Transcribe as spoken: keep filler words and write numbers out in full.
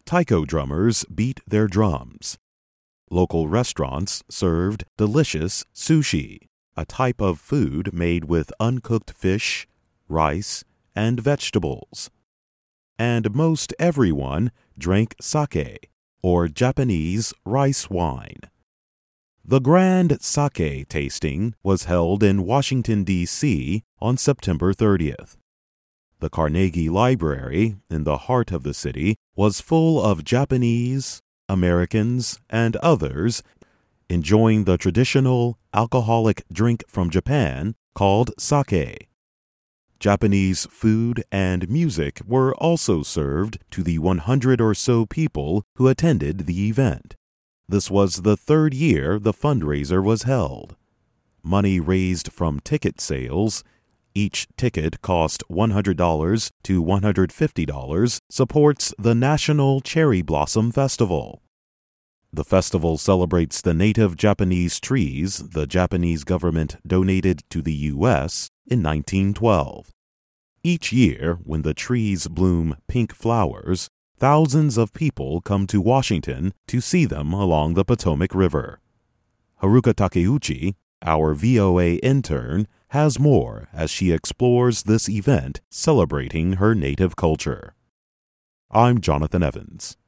taiko drummers beat their drums. Local restaurants served delicious sushi, a type of food made with uncooked fish, rice, and vegetables. And most everyone drank sake, or Japanese rice wine. The grand sake tasting was held in Washington, D C on September thirtieth. The Carnegie Library, in the heart of the city, was full of Japanese, Americans, and others enjoying the traditional alcoholic drink from Japan called sake. Japanese food and music were also served to the one hundred or so people who attended the event. This was the third year the fundraiser was held. Money raised from ticket sales, each ticket cost one hundred dollars to one hundred fifty dollars, supports the National Cherry Blossom Festival. The festival celebrates the native Japanese trees the Japanese government donated to the U S in nineteen twelve. Each year, when the trees bloom pink flowers, thousands of people come to Washington to see them along the Potomac River. Haruka Takeuchi, our V O A intern, has more as she explores this event celebrating her native culture. I'm Jonathan Evans.